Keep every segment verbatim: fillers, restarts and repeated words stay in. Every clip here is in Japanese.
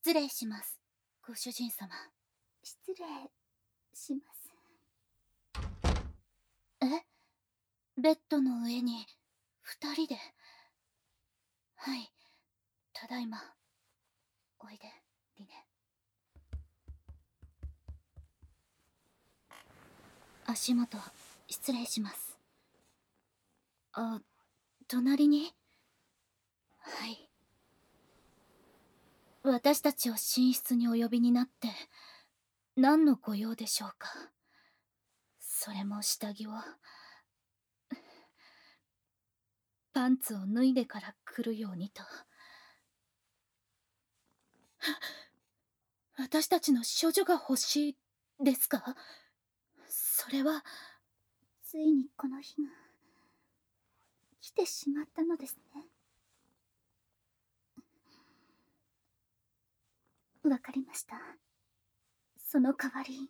失礼します、ご主人様。 失礼します。 え？ベッドの上に二人で。はい、ただいま。おいで、リネ。足元失礼します。あ、隣に？はい。私たちを寝室にお呼びになって何のご用でしょうか。それも下着を。パンツを脱いでから来るようにと。私たちの処女が欲しいですか？それは。 ついにこの日が来てしまったのですね。わかりました。その代わり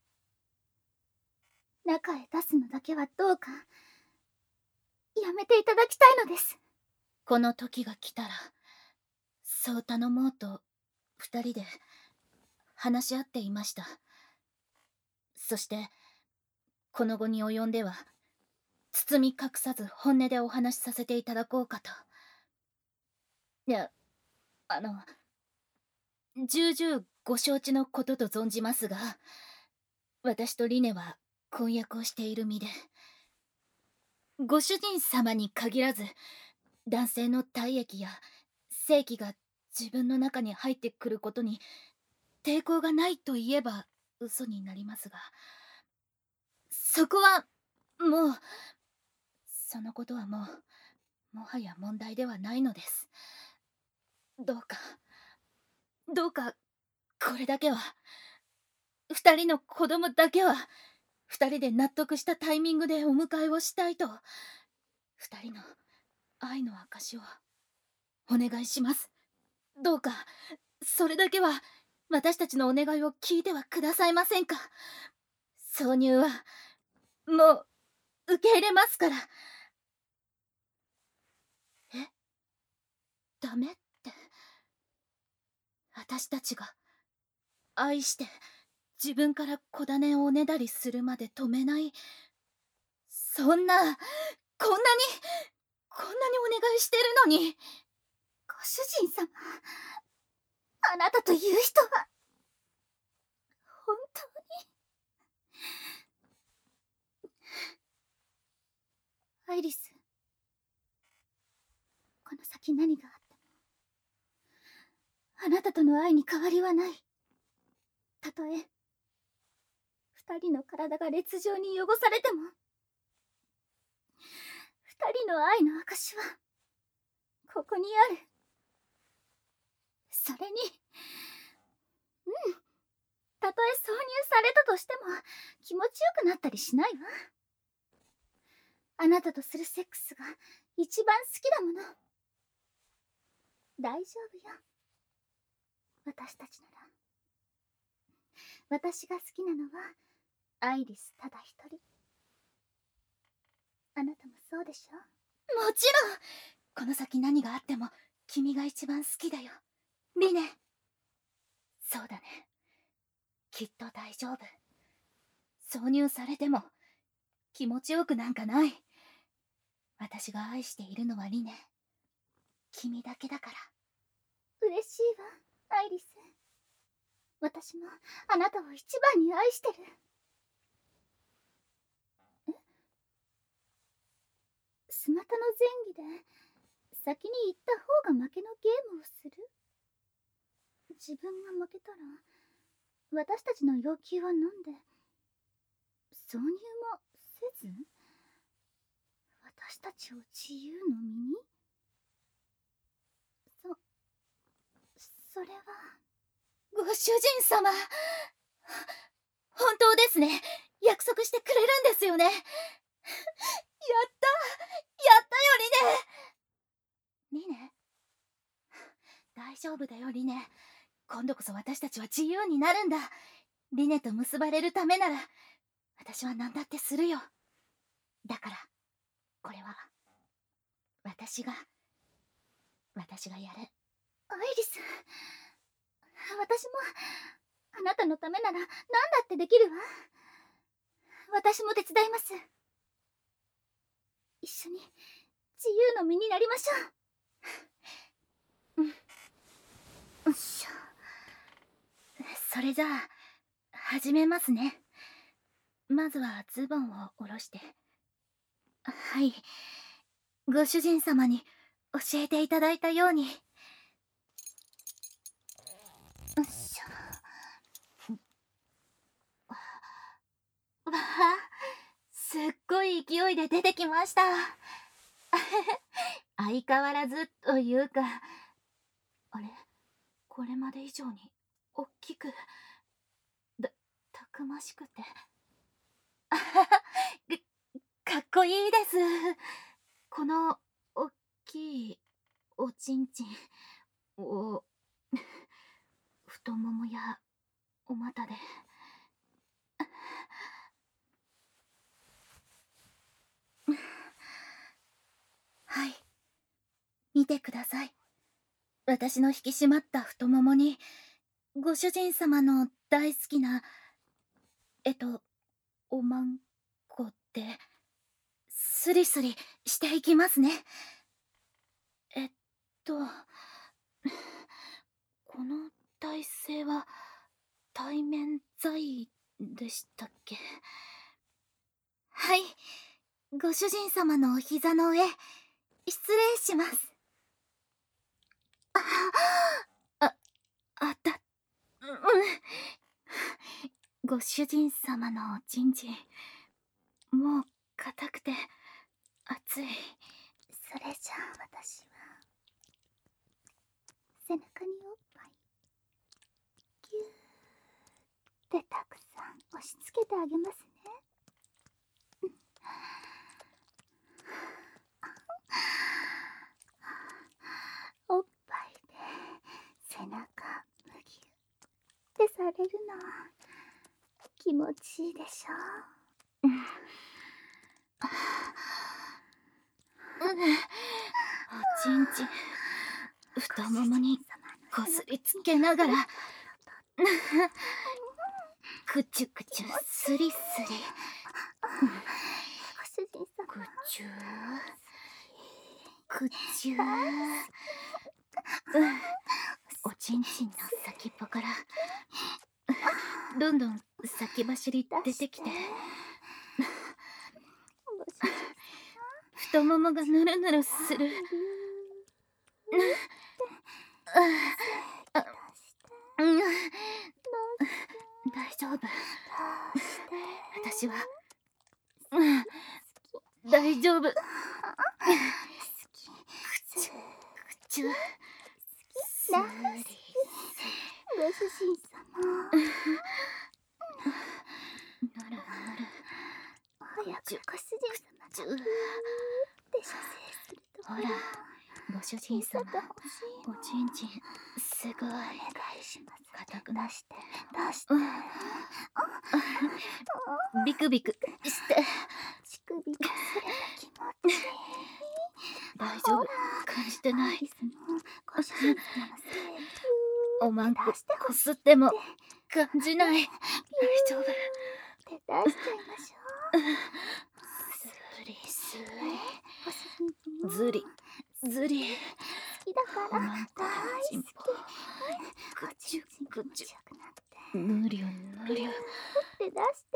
中へ出すのだけはどうかやめていただきたいのです。 この時が来たらそう頼もうと二人で話し合っていました。そしてこの後に及んでは包み隠さず本音でお話しさせていただこうかと。いや、あの重々ご承知のことと存じますが、私とリネは婚約をしている身で、ご主人様に限らず男性の体液や性器が自分の中に入ってくることに抵抗がないと言えば嘘になりますが、そこはもうそのことはもうもはや問題ではないのです。どうかどうかこれだけは、二人の子供だけは二人で納得したタイミングでお迎えをしたいと、二人の愛の証をお願いします。どうかそれだけは私たちのお願いを聞いてはくださいませんか。挿入はもう受け入れますから。え？ダメって？私たちが愛して自分から子種をおねだりするまで止めない、そんな、こんなにこんなにお願いしてるのに。 ご主人様、あなたという人は本当に。アイリス、この先何があってもあなたとの愛に変わりはない。たとえ二人の体が劣情に汚されても、二人の愛の証はここにある。それに、うん、たとえ挿入されたとしても気持ちよくなったりしないわ。あなたとするセックスが一番好きだもの。大丈夫よ、私たちなら。私が好きなのはアイリスただ一人。あなたもそうでしょ？ もちろん。この先何があっても君が一番好きだよ、リネ。そうだね、きっと大丈夫。挿入されても気持ちよくなんかない。私が愛しているのはリネ、君だけだから。 嬉しいわ、アイリス。私もあなたを一番に愛してる。え？スマタの前儀で先に行った方が負けのゲームをする？自分が負けたら私たちの要求は飲んで挿入もせず私たちを自由の身に？そそれは。 ご主人様、本当ですね。約束してくれるんですよね。やったやったよリネ。リネ、大丈夫だよリネ。今度こそ私たちは自由になるんだ。リネと結ばれるためなら私は何だってするよ。だからこれは私が私がやる。 アイリス、 私もあなたのためなら何だってできるわ。私も手伝います。一緒に自由の身になりましょう。うん。よっしょ。 それじゃあ始めますね。まずはズボンを下ろして。はい、ご主人様に教えていただいたように。よっしょ。 わあ、すっごい勢いで出てきました。相変わらずというか、あれ、これまで以上に大きく、だ、たくましくて、あはは、かっこいいです。この大きいおちんちんを太ももやお股ではい、見てください。私の引き締まった太ももにご主人様の大好きなえっとおまんこってスリスリしていきますね。えっとこの体勢は対面在でしたっけ。はい、ご主人様のお膝の上失礼します。あああたうんご主人様のおちんちんもう硬くて熱い。 それじゃあ私は背中におっぱいぎゅーってたくさん押し付けてあげますね。おっぱいで背中むぎゅってされるの気持ちいいでしょう。うんおちんちん太ももにこすりつけながらくちゅくちゅスリスリご主人様くちゅくちゅおちんちんの先っぽからどんどん先走り出てきて太ももがぬるぬるする。大丈夫。私は大丈夫。くちゅくちゅすりご主人様なるなる早くご主人様がって射精するところほらご主人様おちんちんすごいお願いします。 硬くな出して出してビクビクして乳首がすれば気持ちいい。 大丈夫感じてない。 ご主人様のおまんここすっても感じない。大丈夫。 手出しちゃいましょう。 スリスリずりずり好きだからおまんこのちんぽくちゅくちゅぬりゅぬりゅ手出して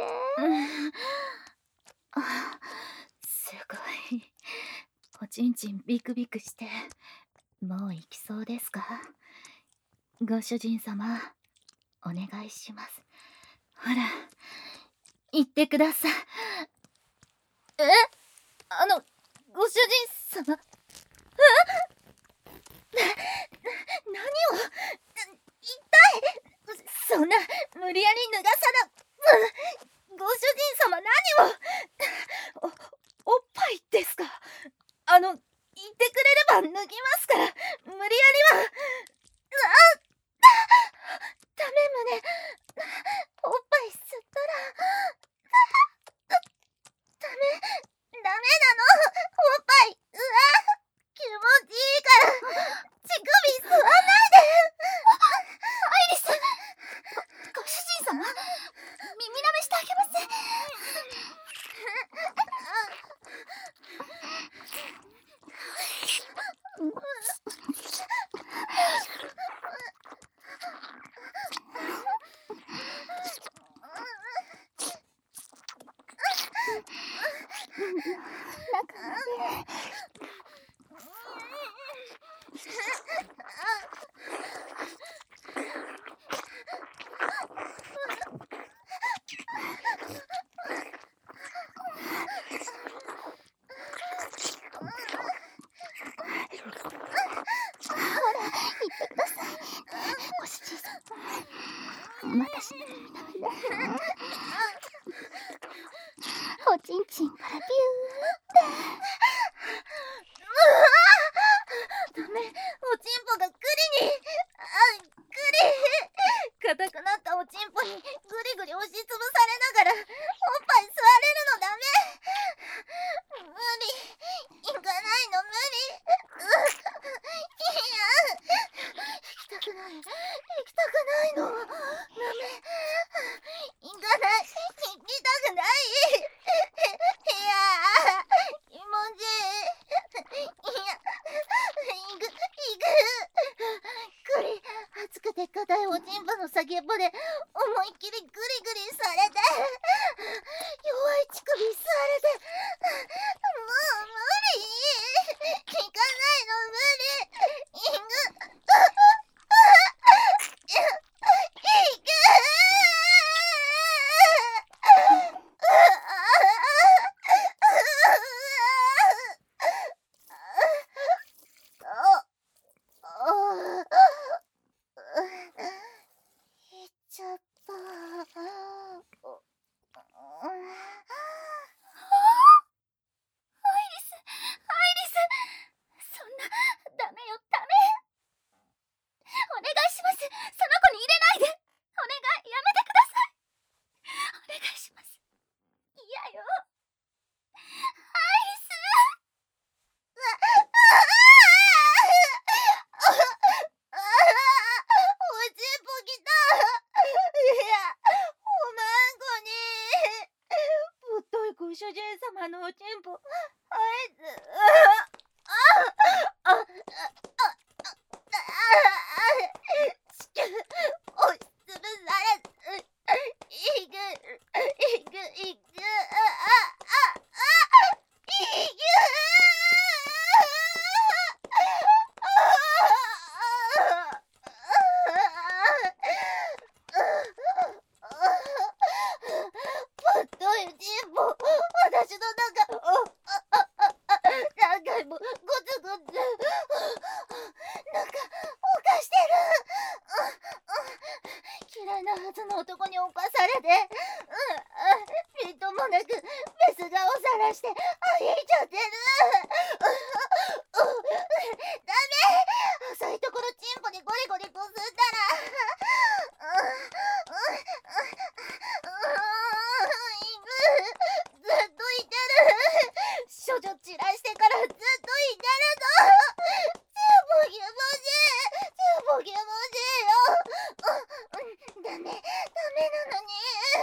あすごいおちんちんビクビクしてもう行きそうですか。ご主人様お願いします。ほら行ってください。えあのご主人様な、な、何を痛いそんな無理やり脱がさなご主人様何をお、おっぱいですか。あの言ってくれれば脱ぎますから無理やりはあダメ胸おっぱい吸ったらダメダメなのおっぱいうわ気持ちメ、おちんぽがグリに、あ、グリ。硬くなったおちんぽにグリグリ押しつぶされながらおっぱい吸われるのダメ。無理、行かないの無理。うっ、いや、行きたくない、行きたくないのダメ。行かない、行きたくない。いや、気持ちいい。いや、行く、行く。グリ、熱くて硬いおちんぽの先っぽで思いっきりグリグリされて、弱い乳首吸われて、もう無理。行かないの無理。行く。行く。行っちゃった。 アイリス、アイリス、そんな、ダメよ、ダメ。お願いします。その子に入れないで。お願い、やめてください。お願いします。嫌よ。アイリス。 おちんぽきた。いや、おまんこに。ぶっといご主人様のおちんぽ、あいつ、ああ、あ、あ、地球、押しつぶされ、いく、いく、いく、あ、あ、あ、いく。ぶっといちんぽ、私の中、何回もゴツゴツ、なんか犯してる。嫌いなはずの男に侵されて、みっともなくメス顔さらしてあげちゃってる。ダメ。浅いところチンポでゴリゴリこすったら、ずっといてる。処女散らしてからずっといてるの。チンポ気持ちいい。チンポ気持ちいいよ。ダメ、ダメなのに。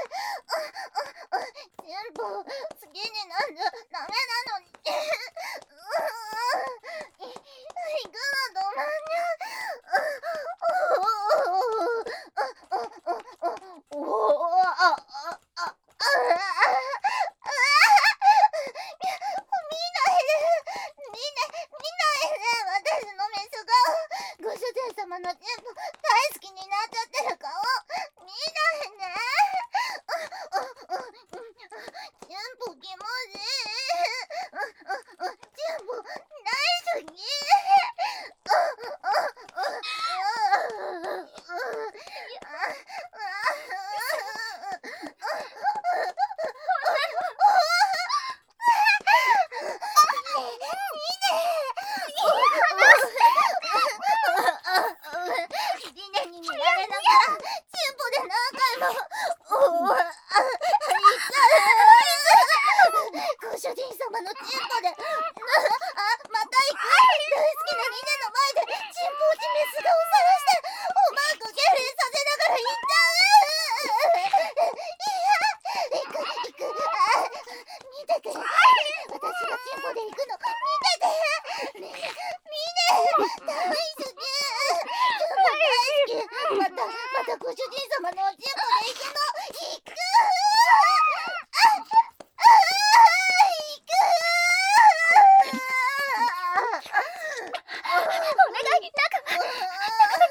チンポ好きになんじゃダメなのに。行くのどまんにゃ。おお、あ、あ、あ、あ、見ないで、見ない、見ないで、私のメス顔。ご主人様のチンポ大好きになっちゃってる顔。見ないで。チンポ気持ちいい。チンポ大好き。リネに見られながらチンポで何回もおお、あ、いた。ご主人様のチンポで、あ、また行く。大好きなリネの前でチンポ落ちメス顔さらしておまんこ敬礼させながら行っちゃう。いや、行く行く。あ、見てて。私がチンポで行くの見てて。リネ、リネ大好き。また、またご主人様のおちんぽで行くの。行く。あ、あ、行く。 お願い、仲間、仲間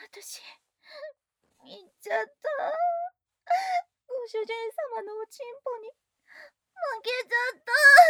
私言っちゃった。ご主人様のおちんぽに負けちゃった。